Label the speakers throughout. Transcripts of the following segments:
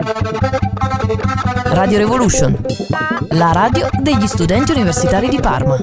Speaker 1: Radio Revolution, la radio degli studenti universitari di Parma.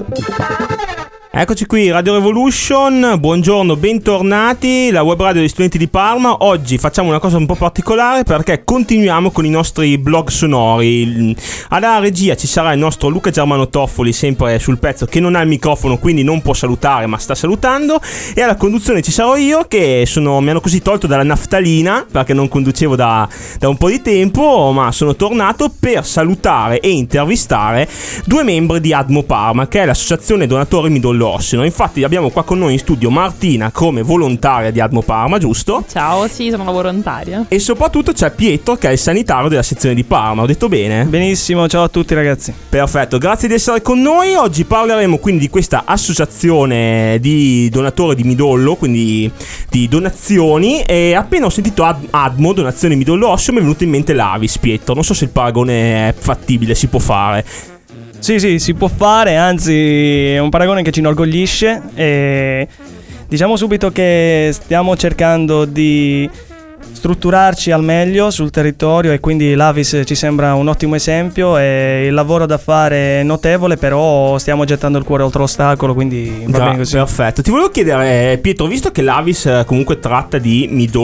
Speaker 2: Eccoci qui, Radio Revolution, buongiorno, bentornati, la web radio degli studenti di Parma. Oggi facciamo una cosa un po' particolare perché continuiamo con i nostri blog sonori. Alla regia ci sarà il nostro Luca Germano Toffoli, sempre sul pezzo, che non ha il microfono, quindi non può salutare, ma sta salutando. E alla conduzione ci sarò io, che mi hanno così tolto dalla naftalina, perché non conducevo da un po' di tempo, ma sono tornato per salutare e intervistare due membri di ADMO Parma, che è l'associazione donatori midollo osseo. Infatti abbiamo qua con noi in studio Martina come volontaria di ADMO Parma, giusto?
Speaker 3: Ciao, sì, sono una volontaria.
Speaker 2: E soprattutto c'è Pietro, che è il sanitario della sezione di Parma. Ho detto bene?
Speaker 4: Benissimo, ciao a tutti ragazzi.
Speaker 2: Perfetto, grazie di essere con noi. Oggi parleremo quindi di questa associazione di donatori di midollo, quindi di donazioni. E appena ho sentito ADMO, donazioni midollo osseo, mi è venuto in mente l'Avis, Pietro. Non so se il paragone è fattibile, si può fare.
Speaker 4: Sì, si può fare, anzi è un paragone che ci inorgoglisce e diciamo subito che stiamo cercando di strutturarci al meglio sul territorio e quindi l'Avis ci sembra un ottimo esempio e il lavoro da fare è notevole, però stiamo gettando il cuore oltre l'ostacolo, quindi va bene così.
Speaker 2: Perfetto. Ti volevo chiedere, Pietro, visto che l'Avis comunque tratta di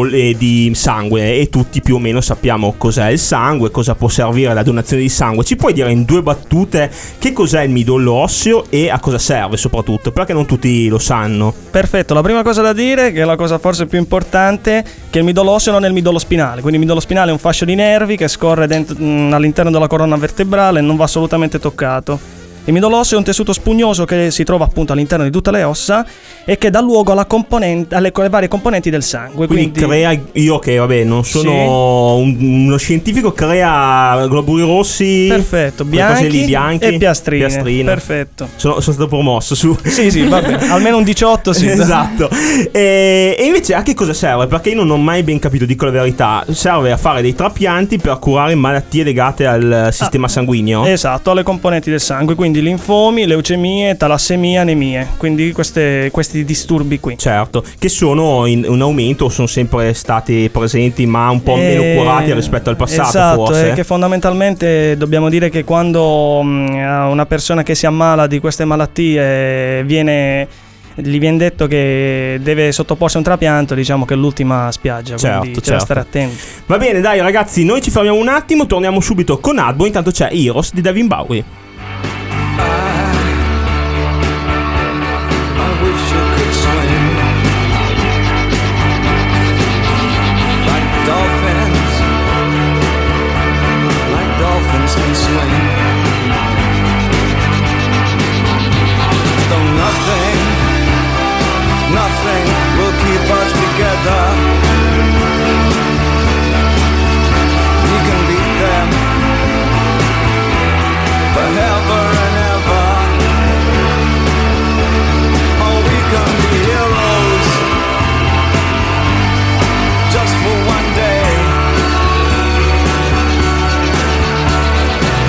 Speaker 2: di sangue e tutti più o meno sappiamo cos'è il sangue, cosa può servire la donazione di sangue, ci puoi dire in due battute che cos'è il midollo osseo e a cosa serve soprattutto, perché non tutti lo sanno?
Speaker 4: Perfetto, la prima cosa da dire, che è la cosa forse più importante, che il midollo osseo non è il midollo spinale, quindi il midollo spinale è un fascio di nervi che scorre all'interno della colonna vertebrale e non va assolutamente toccato. Il midollo osseo è un tessuto spugnoso che si trova appunto all'interno di tutte le ossa e che dà luogo alle varie componenti del sangue.
Speaker 2: Quindi crea, io che vabbè non sono uno scientifico, crea globuli rossi,
Speaker 4: perfetto, bianchi e piastrine. Perfetto.
Speaker 2: Sono stato promosso su.
Speaker 4: Sì, vabbè, almeno un 18 sì.
Speaker 2: Esatto. E invece a che cosa serve? Perché io non ho mai ben capito, dico la verità. Serve a fare dei trapianti per curare malattie legate al sistema sanguigno?
Speaker 4: Esatto, alle componenti del sangue, quindi linfomi, leucemie, talassemie, anemie, quindi questi disturbi qui.
Speaker 2: Certo, che sono in un aumento, sono sempre stati presenti ma un po' meno curati rispetto al passato.
Speaker 4: Esatto,
Speaker 2: forse.
Speaker 4: Che fondamentalmente dobbiamo dire che quando una persona che si ammala di queste malattie gli viene detto che deve sottoporsi a un trapianto, diciamo che è l'ultima spiaggia, quindi c'è da stare attenti.
Speaker 2: Va bene, dai ragazzi, noi ci fermiamo un attimo, torniamo subito con ADMO, intanto c'è Heroes di David Bowie.
Speaker 5: Nothing will keep us together. We can beat them forever and ever. Oh, we can be heroes just for one day.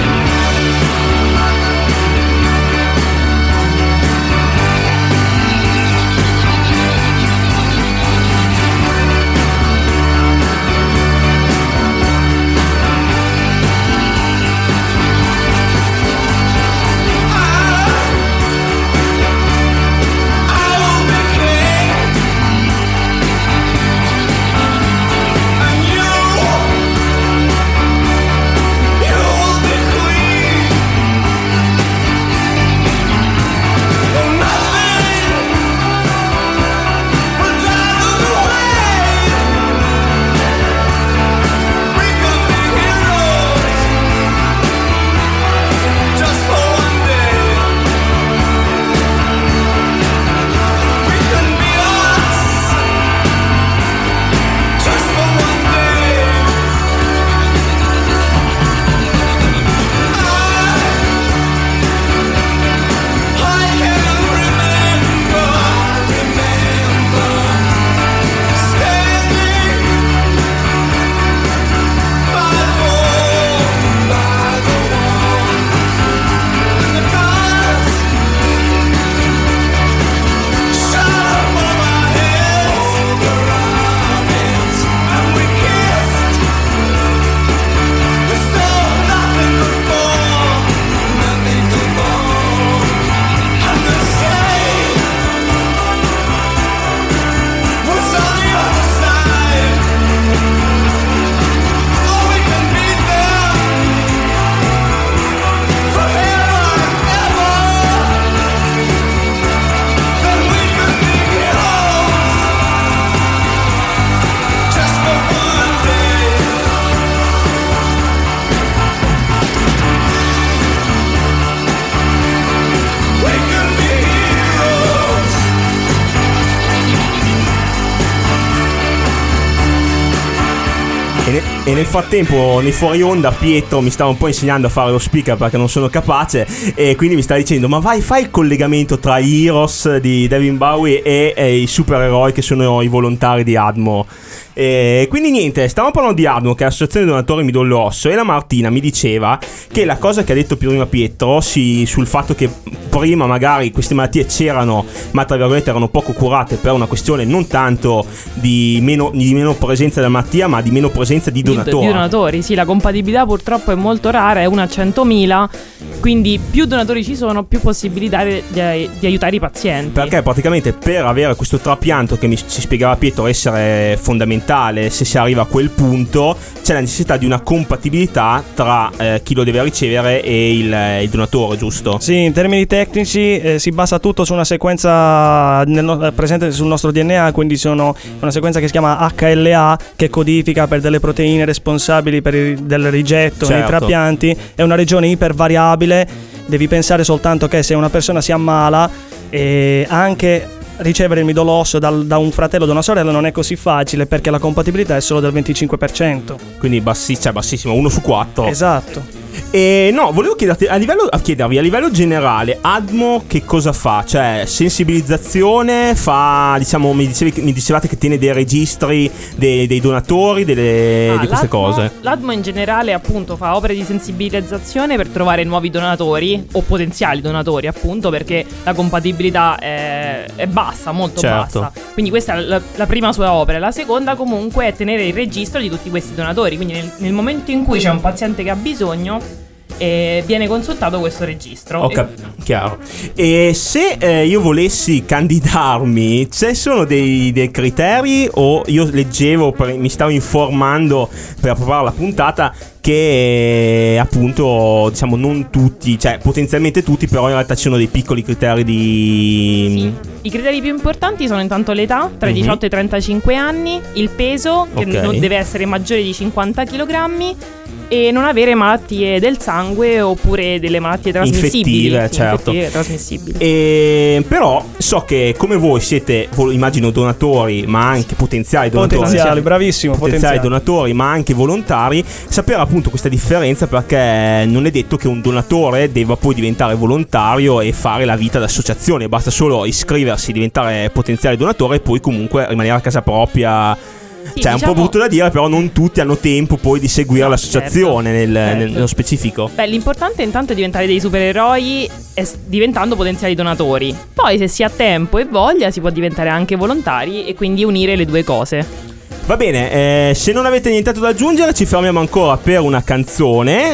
Speaker 2: E nel frattempo, nei fuori onda, Pietro mi stava un po' insegnando a fare lo speaker perché non sono capace, e quindi mi stava dicendo: ma vai, fai il collegamento tra i Heroes di David Bowie e i supereroi che sono i volontari di ADMO. E quindi niente, stavamo parlando di ADMO, che è l'associazione donatori midollo osseo, e la Martina mi diceva che la cosa che ha detto prima Pietro sul fatto che prima magari queste malattie c'erano, ma tra virgolette erano poco curate per una questione non tanto di meno presenza della malattia, ma di meno presenza di donatori.
Speaker 3: Di donatori, sì, la compatibilità purtroppo è molto rara, è una a 100.000, quindi più donatori ci sono, più possibilità di aiutare i pazienti.
Speaker 2: Perché praticamente per avere questo trapianto, che ci spiegava Pietro essere fondamentale se si arriva a quel punto, c'è la necessità di una compatibilità tra chi lo deve ricevere e il donatore, giusto?
Speaker 4: Sì, in termini tecnici si basa tutto su una sequenza presente sul nostro DNA, quindi sono una sequenza che si chiama HLA, che codifica per delle proteine responsabili del rigetto nei trapianti. È una regione ipervariabile, devi pensare soltanto che se una persona si ammala, anche ricevere il midollo osseo da un fratello o da una sorella non è così facile, perché la compatibilità è solo del 25%.
Speaker 2: Quindi bassissimo, 1 su 4.
Speaker 4: Esatto.
Speaker 2: E no, volevo chiedervi a livello generale, ADMO che cosa fa? Cioè, sensibilizzazione, diciamo, mi dicevate che tiene dei registri dei donatori, di queste cose.
Speaker 3: L'ADMO in generale appunto fa opere di sensibilizzazione per trovare nuovi donatori o potenziali donatori, appunto perché la compatibilità è bassa, molto bassa. Quindi questa è la prima sua opera. La seconda comunque è tenere il registro di tutti questi donatori, quindi nel momento in cui c'è un paziente che ha bisogno, viene consultato questo registro.
Speaker 2: Chiaro. E se io volessi candidarmi, ci sono dei criteri, o io leggevo, mi stavo informando per preparare la puntata, che appunto diciamo non tutti, cioè potenzialmente tutti, però in realtà ci sono dei piccoli criteri
Speaker 3: Sì. I criteri più importanti sono intanto l'età, tra i 18 e i 35 anni, il peso, che non deve essere maggiore di 50 kg, e non avere malattie del sangue oppure delle malattie trasmissibili.
Speaker 2: Infettive,
Speaker 3: trasmissibili.
Speaker 2: Però so che come voi siete, immagino, donatori, ma anche potenziali donatori.
Speaker 4: Bravissimo.
Speaker 2: Potenziali donatori, ma anche volontari. Sapere appunto questa differenza, perché non è detto che un donatore debba poi diventare volontario e fare la vita d'associazione. Basta solo iscriversi, diventare potenziale donatore e poi comunque rimanere a casa propria.
Speaker 3: Sì,
Speaker 2: cioè, è un po' brutto da dire, però non tutti hanno tempo poi di seguire l'associazione nello specifico.
Speaker 3: Beh, l'importante intanto è diventare dei supereroi diventando potenziali donatori. Poi, se si ha tempo e voglia, si può diventare anche volontari e quindi unire le due cose.
Speaker 2: Va bene, se non avete nient'altro da aggiungere, ci fermiamo ancora per una canzone.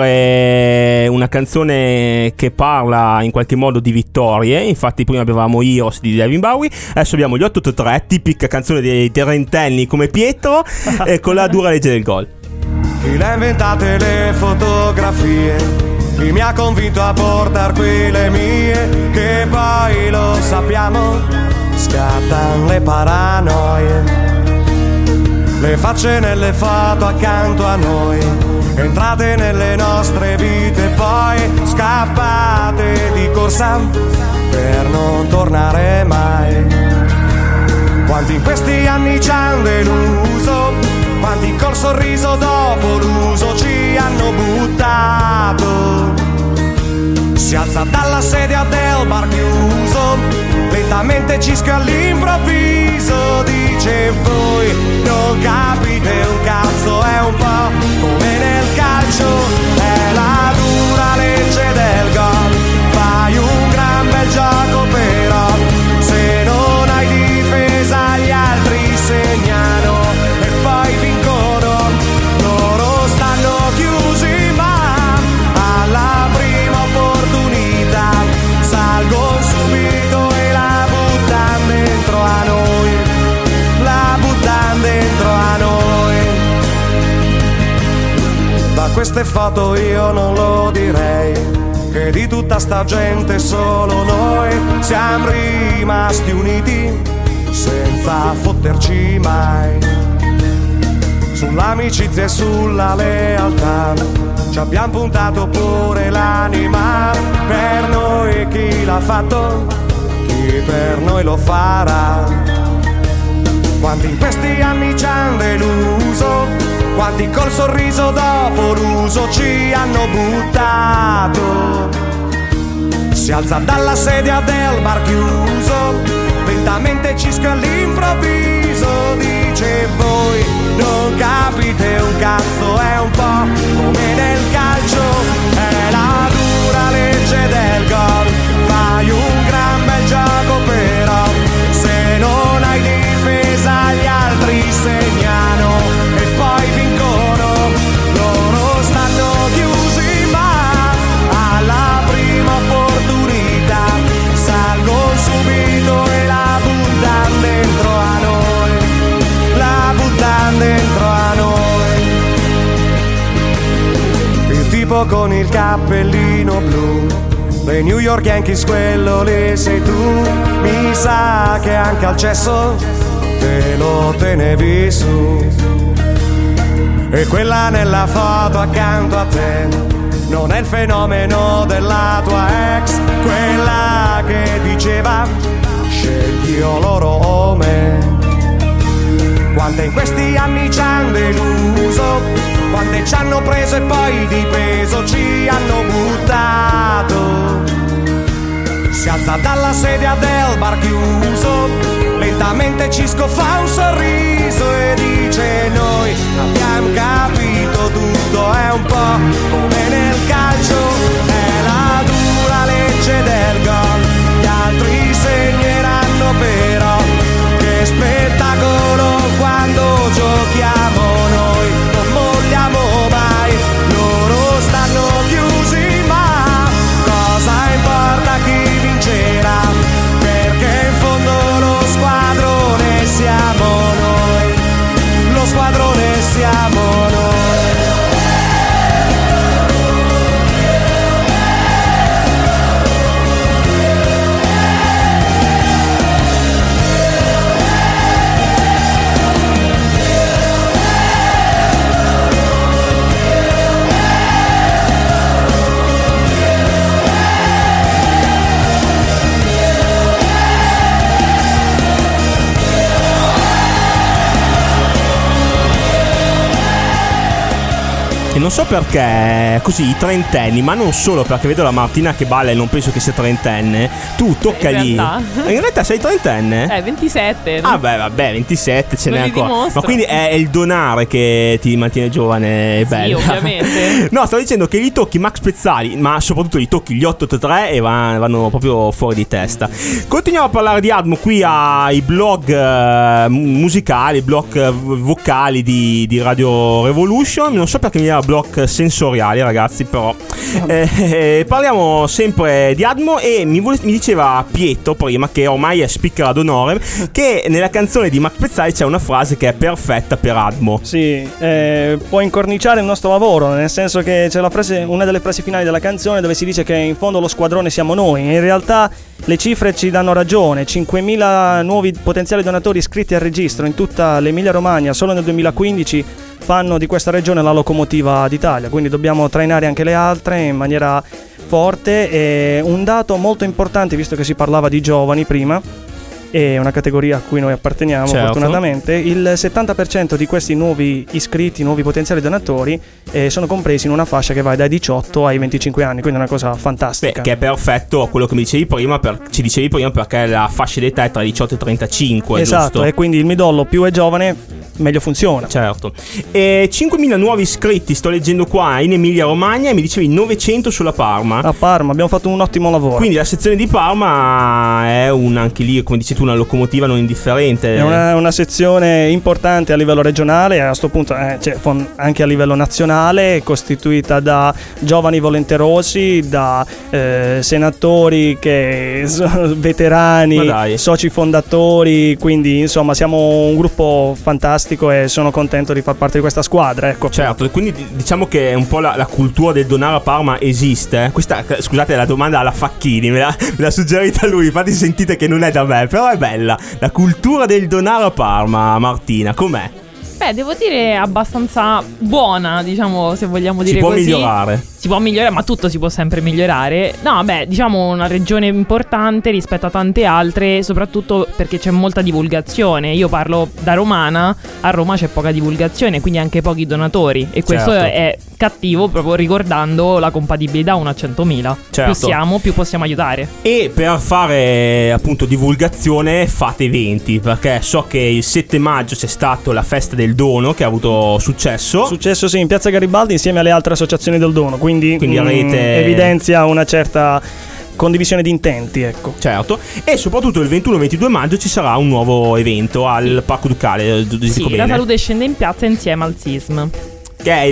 Speaker 2: Sempre una canzone che parla in qualche modo di vittorie. Infatti prima avevamo Heroes di David Bowie, adesso abbiamo gli 883, tipica canzone dei terrentenni come Pietro, con la dura legge del gol.
Speaker 5: Chi le ha inventate le fotografie, chi mi ha convinto a portar qui le mie, che poi lo sappiamo, scattano le paranoie. Le facce nelle foto accanto a noi, entrate nelle nostre vite, poi scappate di corsa per non tornare mai. Quanti in questi anni ci hanno deluso, quanti col sorriso dopo l'uso ci hanno buttato. Si alza dalla sedia del bar chiuso, lentamente cischia all'improvviso, dice: voi non capite un cazzo, è un po' come nel calcio, è la dura legge del gol, fai un gran bel gioco però, se non hai difesa gli altri segnano e poi vincono, loro stanno chiusi ma alla prima opportunità salgono subito e la buttano dentro a noi, la buttano dentro a noi. Da queste foto io non lo direi, che di tutta sta gente solo noi siamo rimasti uniti senza fotterci mai. Sull'amicizia e sulla lealtà ci abbiamo puntato pure l'anima, per noi chi l'ha fatto, chi per noi lo farà. Quanti in questi anni ci hanno deluso, quanti col sorriso dopo l'uso ci hanno buttato. Si alza dalla sedia del bar chiuso, lentamente cisca all'improvviso, dice: voi non capite un cazzo, è un po' come nel calcio, è la dura legge del gol, fai un gran bel gioco però se non hai difesa gli altri segnano e poi vincono, loro stanno chiusi ma alla prima opportunità salgono subito e la buttano dentro a noi, la buttano dentro a noi. Il tipo con il cappellino blu dei New York Yankees, quello lì sei tu, mi sa che anche al cesso te lo tenevi su. E quella nella foto accanto a te non è il fenomeno della tua ex, quella che diceva scegli o loro o me. Quante in questi anni ci hanno deluso, quante ci hanno preso e poi di peso ci hanno buttato. Si alza dalla sedia del bar chiuso, lentamente Cisco fa un sorriso e dice: noi abbiamo capito tutto, è un po' come nel calcio, è la dura legge del gol, gli altri segneranno però, che spettacolo quando giochiamo noi, non molliamo mai, loro stanno chiusi ma cosa importa chi vincerà, perché in fondo lo squadrone siamo noi, lo squadrone siamo noi.
Speaker 2: E non so perché così i trentenni, ma non solo, perché vedo la Martina che balla e non penso che sia trentenne. Tu tocca lì. In realtà sei trentenne?
Speaker 3: 27.
Speaker 2: Ah vabbè, 27 ce n'è ancora.
Speaker 3: Dimostro.
Speaker 2: Ma quindi è il donare che ti mantiene giovane e bella.
Speaker 3: Sì, ovviamente.
Speaker 2: No, stavo dicendo che gli tocchi Max Pezzali, ma soprattutto gli tocchi gli 883 e vanno proprio fuori di testa. Continuiamo a parlare di Admo qui ai blog musicali, blog vocali di Radio Revolution. Non so perché mi era blog sensoriali, ragazzi, però parliamo sempre di Admo e mi diceva Pietro prima, che ormai è speaker ad onore, che nella canzone di Max Pezzali c'è una frase che è perfetta per Admo.
Speaker 4: Sì, può incorniciare il nostro lavoro, nel senso che c'è la frase, una delle frasi finali della canzone, dove si dice che in fondo lo squadrone siamo noi. In realtà le cifre ci danno ragione: 5.000 nuovi potenziali donatori iscritti al registro in tutta l'Emilia Romagna solo nel 2015 fanno di questa regione la locomotiva d'Italia, quindi dobbiamo trainare anche le altre in maniera forte. E un dato molto importante, visto che si parlava di giovani prima, è una categoria a cui noi apparteniamo, certo. Fortunatamente il 70% di questi nuovi iscritti, nuovi potenziali donatori, sono compresi in una fascia che va dai 18 ai 25 anni, quindi è una cosa fantastica.
Speaker 2: Beh, che è perfetto a quello che mi dicevi prima, ci dicevi prima, perché la fascia d'età è tra 18 e 35,
Speaker 4: esatto,
Speaker 2: giusto?
Speaker 4: E quindi il midollo più è giovane meglio funziona.
Speaker 2: Certo. 5.000 nuovi iscritti, sto leggendo qua, in Emilia Romagna, e mi dicevi 900 sulla Parma.
Speaker 4: A Parma abbiamo fatto un ottimo lavoro.
Speaker 2: Quindi la sezione di Parma è anche lì, come dici tu, una locomotiva non indifferente.
Speaker 4: È una sezione importante a livello regionale, e a questo punto anche a livello nazionale, costituita da giovani volenterosi, da senatori che sono veterani, soci fondatori, quindi insomma siamo un gruppo fantastico e sono contento di far parte di questa squadra, ecco.
Speaker 2: Certo, quindi diciamo che un po' la cultura del donare a Parma esiste. Questa, scusate, la domanda alla Facchini, me l'ha suggerita lui, infatti sentite che non è da me, però è bella. La cultura del donare a Parma, Martina, com'è?
Speaker 3: Beh, devo dire abbastanza buona, diciamo, se vogliamo dire così. Si può migliorare, ma tutto si può sempre migliorare. No, beh, diciamo una regione importante rispetto a tante altre, soprattutto perché c'è molta divulgazione. Io parlo da romana, a Roma c'è poca divulgazione, quindi anche pochi donatori. E questo è cattivo, proprio ricordando la compatibilità 1 a 100.000. Più siamo, più possiamo aiutare.
Speaker 2: E per fare appunto divulgazione fate eventi, perché so che il 7 maggio c'è stato la festa del dono che ha avuto successo.
Speaker 4: Sì, in Piazza Garibaldi insieme alle altre associazioni del dono, quindi avete... evidenzia una certa condivisione di intenti, ecco.
Speaker 2: Certo. E soprattutto il 21-22 maggio ci sarà un nuovo evento al Parco Ducale.
Speaker 3: Sì, la salute scende in piazza insieme al SISM,
Speaker 2: che è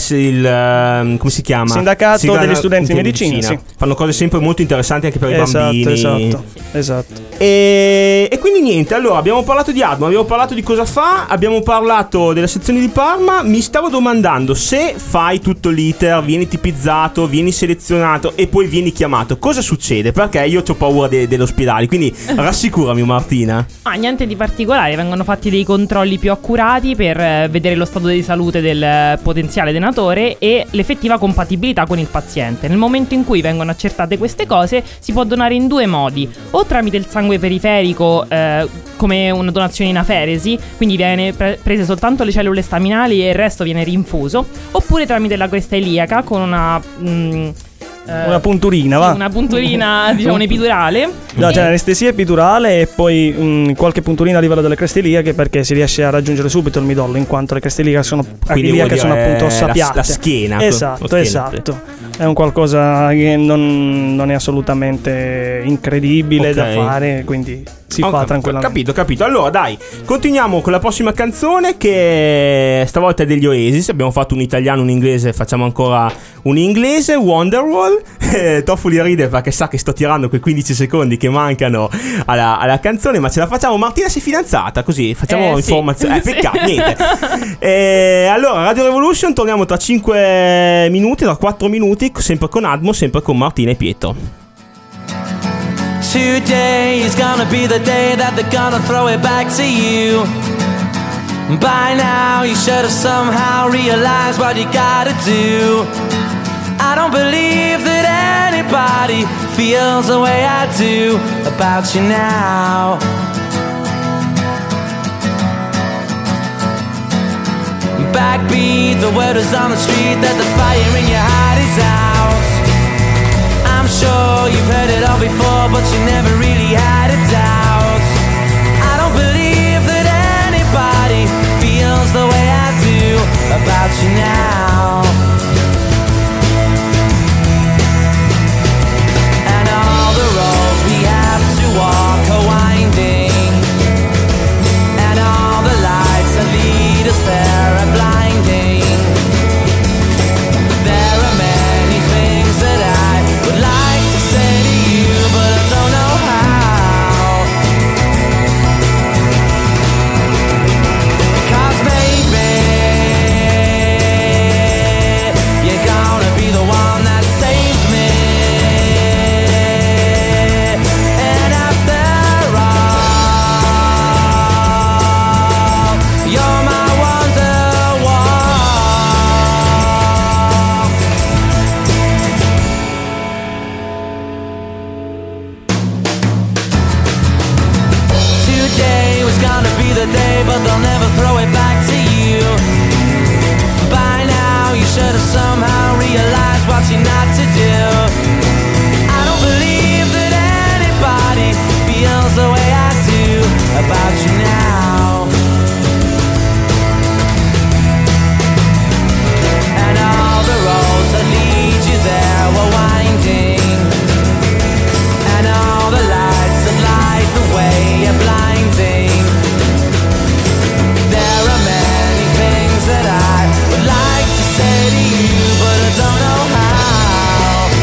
Speaker 2: il come si chiama?
Speaker 4: Sindacato degli studenti di medicina. Sì.
Speaker 2: Fanno cose sempre molto interessanti anche per i bambini.
Speaker 4: Esatto.
Speaker 2: E quindi niente, allora abbiamo parlato di Admo, abbiamo parlato di cosa fa, abbiamo parlato della sezione di Parma. Mi stavo domandando, se fai tutto l'iter, vieni tipizzato, vieni selezionato e poi vieni chiamato, cosa succede? Perché io ho paura dell'ospedale, quindi rassicurami Martina.
Speaker 3: Niente di particolare, vengono fatti dei controlli più accurati per vedere lo stato di salute del potenziale donatore e l'effettiva compatibilità con il paziente. Nel momento in cui vengono accertate queste cose si può donare in due modi: o tramite il sangue periferico, come una donazione in aferesi, quindi viene prese soltanto le cellule staminali e il resto viene rinfuso, oppure tramite la cresta iliaca con una
Speaker 4: punturina, va?
Speaker 3: Una punturina, diciamo un'epidurale.
Speaker 4: No, c'è l'anestesia epidurale e poi qualche punturina a livello delle creste iliache, perché si riesce a raggiungere subito il midollo, in quanto le creste iliache sono appunto ossa piatte.
Speaker 2: La schiena.
Speaker 4: Esatto. È un qualcosa che non è assolutamente incredibile da fare, quindi si fa tranquillamente.
Speaker 2: Capito. Allora dai, continuiamo con la prossima canzone, che stavolta è degli Oasis. Abbiamo fatto un italiano, un inglese, facciamo ancora un inglese, Wonderwall. Toffoli ride perché sa che sto tirando quei 15 secondi che mancano alla canzone, ma ce la facciamo. Martina si è fidanzata, così facciamo informazioni. Peccato, niente. Allora, Radio Revolution, torniamo tra 5 minuti, tra 4 minuti, sempre con Admo, sempre con Martina e Pietro.
Speaker 6: Today is gonna be the day that they're gonna throw it back to you. By now you should have somehow realized what you gotta do. I don't believe that anybody feels the way I do about you now. Backbeat, the word is on the street that the fire in your heart is out. I'm sure you've heard it all before, but you never really had a doubt. I don't believe that anybody feels the way I do about you now. And all the roads we have to walk are winding, and all the lights that lead us there are blinding. There are many things that I would like to say to you, but I don't know how. 'Cause maybe you're gonna be the one that saves me. And after all, you're my Wonderwall. Today was gonna be the day, but they'll never throw it back to you. By now you should have somehow realized what you're not to do. I don't believe that anybody feels the way I do about you now. And all the roads that lead you there were winding, and all the lights that light the way are blinding. There are many things that I would like to say to you, but I don't know how.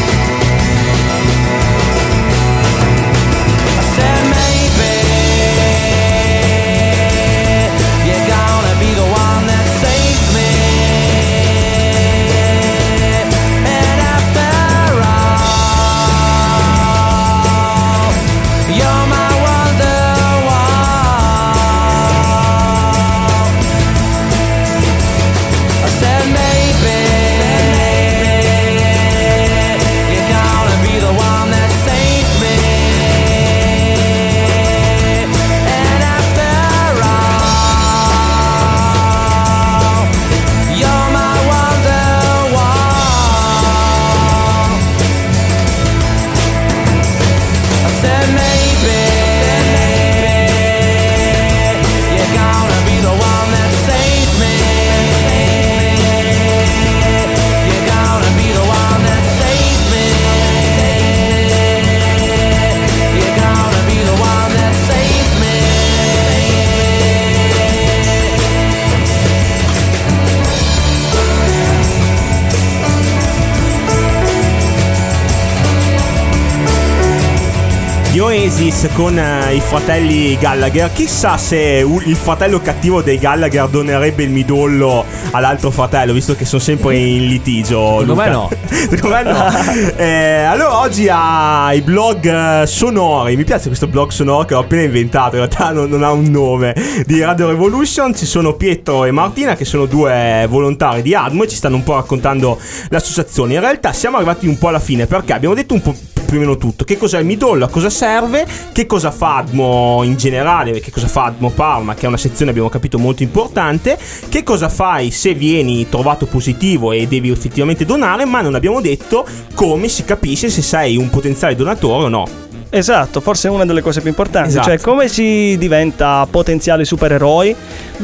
Speaker 2: Gli Oasis con i fratelli Gallagher. Chissà se il fratello cattivo dei Gallagher donerebbe il midollo all'altro fratello, visto che sono sempre in litigio.
Speaker 7: Secondo me no.
Speaker 2: Secondo me no. Allora oggi ai blog sonori. Mi piace questo blog sonoro che ho appena inventato. In realtà non ha un nome. Di Radio Revolution ci sono Pietro e Martina, che sono due volontari di ADMO, e ci stanno un po' raccontando l'associazione. In realtà siamo arrivati un po' alla fine, perché abbiamo detto un po' più o meno tutto. Che cos'è il midollo, a cosa serve, che cosa fa ADMO in generale, che cosa fa ADMO Parma, che è una sezione, abbiamo capito, molto importante, che cosa fai se vieni trovato positivo e devi effettivamente donare, ma non abbiamo detto come si capisce se sei un potenziale donatore o no.
Speaker 4: Esatto, forse è una delle cose più importanti.
Speaker 2: Esatto.
Speaker 4: Cioè, come si diventa potenziali supereroi?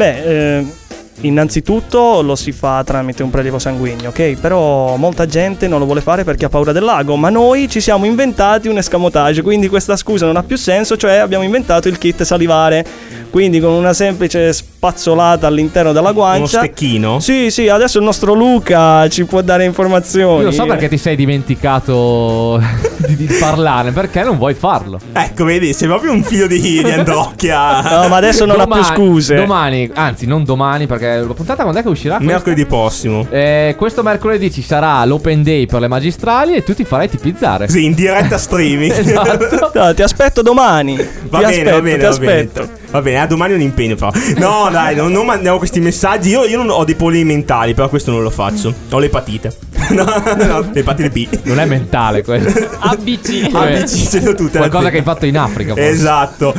Speaker 4: Innanzitutto lo si fa tramite un prelievo sanguigno, ok? Però molta gente non lo vuole fare perché ha paura del lago, ma noi ci siamo inventati un escamotage, quindi questa scusa non ha più senso, cioè abbiamo inventato il kit salivare. Quindi con una semplice spazzolata all'interno della guancia.
Speaker 2: Uno stecchino?
Speaker 4: Sì, adesso il nostro Luca ci può dare informazioni.
Speaker 7: Io lo so perché ti sei dimenticato di parlarne, perché non vuoi farlo.
Speaker 2: Ecco, vedi, sei proprio un figlio di Androcchia.
Speaker 4: No, ma adesso non ha più scuse.
Speaker 7: Domani, anzi non domani, perché la puntata quando è che uscirà?
Speaker 2: Mercoledì prossimo.
Speaker 7: Questo mercoledì ci sarà l'open day per le magistrali e tu ti farai tipizzare.
Speaker 2: Sì, in diretta streaming.
Speaker 7: Esatto.
Speaker 4: No, ti aspetto domani.
Speaker 2: Va bene. Va bene, domani è un impegno però. No, dai, non mandiamo questi messaggi. Io non ho dei problemi mentali, però questo non lo faccio. Ho l'epatite. No, l'epatite B.
Speaker 7: Non è mentale quello.
Speaker 3: ABC,
Speaker 2: sono tutte
Speaker 7: qualcosa che hai fatto in Africa forse.
Speaker 2: Esatto.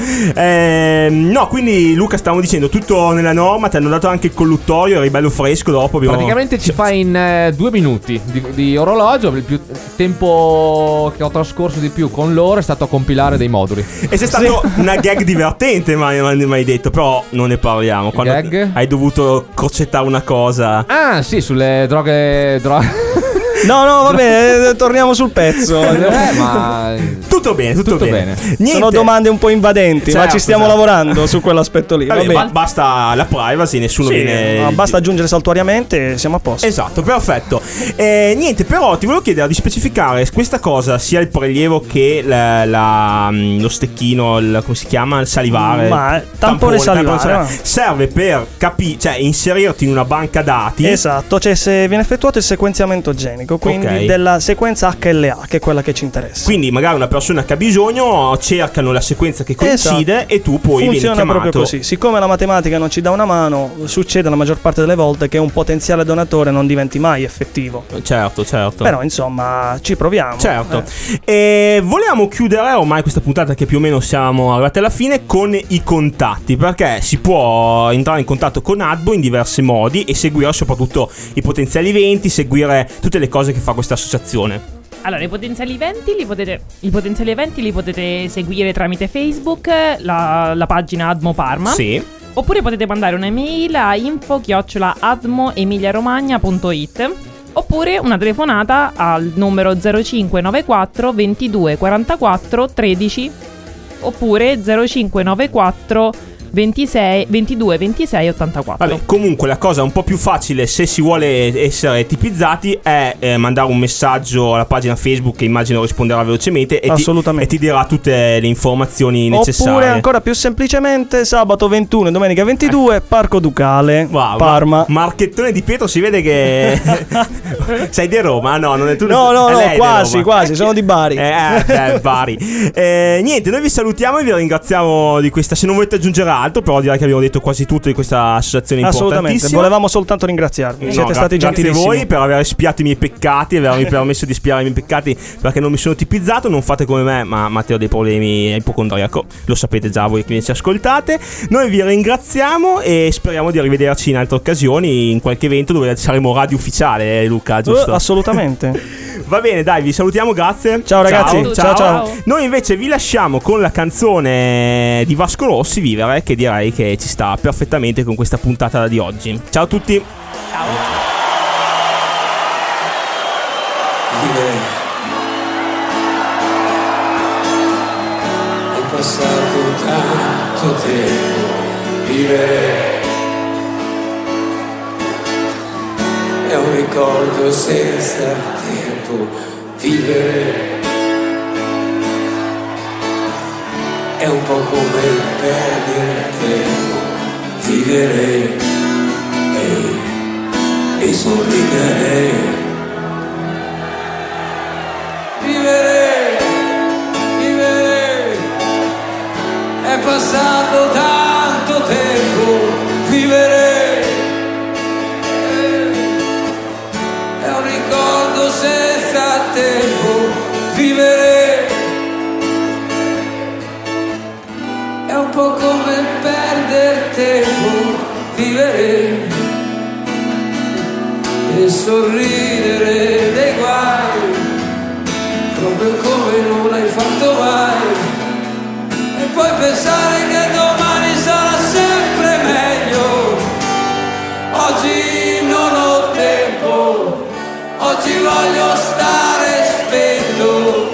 Speaker 2: No, quindi Luca, stavamo dicendo tutto nella norma. Ti hanno dato anche il colluttorio, eri bello fresco dopo.
Speaker 7: Praticamente ci fai in 2 minuti di orologio. Il tempo che ho trascorso di più con loro è stato a compilare dei moduli.
Speaker 2: E c'è stato una gag divertente, ma mi hai detto, però non ne parliamo. Quando
Speaker 7: gag?
Speaker 2: Hai dovuto crocettare una cosa.
Speaker 7: Ah, sì, sulle droghe.
Speaker 4: No, vabbè, torniamo sul pezzo.
Speaker 7: Ma
Speaker 2: tutto bene.
Speaker 4: Niente. Sono domande un po' invadenti, ma ci stiamo lavorando su quell'aspetto lì.
Speaker 2: Vabbè, basta la privacy, nessuno viene.
Speaker 4: Basta aggiungere saltuariamente e siamo a posto.
Speaker 2: Esatto, perfetto. Niente, però ti volevo chiedere di specificare questa cosa, sia il prelievo che lo stecchino, come si chiama? Il salivare.
Speaker 4: Ma tampone salivare.
Speaker 2: Serve per cioè inserirti in una banca dati.
Speaker 4: Esatto, cioè se viene effettuato il sequenziamento genico, quindi della sequenza HLA, che è quella che ci interessa.
Speaker 2: Quindi magari una persona che ha bisogno cercano la sequenza che coincide, e tu poi vieni chiamato.
Speaker 4: Funziona proprio così. Siccome la matematica non ci dà una mano, succede la maggior parte delle volte che un potenziale donatore non diventi mai effettivo.
Speaker 2: Certo.
Speaker 4: Però insomma ci proviamo.
Speaker 2: Certo. E volevamo chiudere ormai questa puntata, che più o meno siamo arrivati alla fine, con i contatti, perché si può entrare in contatto con ADMO in diversi modi e seguire soprattutto i potenziali eventi, seguire tutte le cose che fa questa associazione.
Speaker 3: Allora, i potenziali eventi li potete seguire tramite Facebook, la pagina ADMO Parma.
Speaker 2: Sì.
Speaker 3: Oppure potete mandare un'email a info@admoemiliaromagna.it, oppure una telefonata al numero 0594 22 44 13, oppure 0594 22 26 84.
Speaker 2: Vabbè, comunque la cosa un po' più facile, se si vuole essere tipizzati, è mandare un messaggio alla pagina Facebook, che immagino risponderà velocemente e ti dirà tutte le informazioni necessarie.
Speaker 4: Oppure ancora più semplicemente sabato 21 e domenica 22 Parco Ducale, Parma.
Speaker 2: Marchettone di Pietro, si vede che sei di Roma. No, non è tu.
Speaker 4: No, quasi, sono di Bari.
Speaker 2: Bari. Niente, noi vi salutiamo e vi ringraziamo di questa. Se non volete aggiungere altro, però direi che abbiamo detto quasi tutto di questa associazione importantissima.
Speaker 4: Assolutamente, volevamo soltanto ringraziarvi. Siete stati gentilissimi.
Speaker 2: Grazie a voi per aver espiato i miei peccati, avermi permesso di espiare i miei peccati, perché non mi sono tipizzato. Non fate come me, ma Matteo ha dei problemi ipocondriaco, lo sapete già voi che mi ci ascoltate. Noi vi ringraziamo e speriamo di rivederci in altre occasioni, in qualche evento dove saremo radio ufficiale, Luca, giusto?
Speaker 4: Assolutamente.
Speaker 2: Va bene, dai, vi salutiamo, grazie.
Speaker 4: Ciao ragazzi. Ciao.
Speaker 2: Noi invece vi lasciamo con la canzone di Vasco Rossi, Vivere, che direi che ci sta perfettamente con questa puntata di oggi. Ciao a tutti.
Speaker 3: Ciao.
Speaker 8: Vivere è passato tanto tempo. Vivere è un ricordo senza tempo. Vivere è un po' come perdere il tempo, vivere e sorridere. Vivere, vivere, è passato tanto tempo, vivere è un ricordo senza tempo, vivere è un po' come perdere tempo, vivere e sorridere dei guai, proprio come non l'hai fatto mai, e poi pensare che domani sarà sempre meglio. Oggi non ho tempo, oggi voglio stare spento.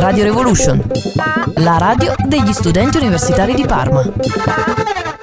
Speaker 1: Radio Revolution, la radio degli studenti universitari di Parma.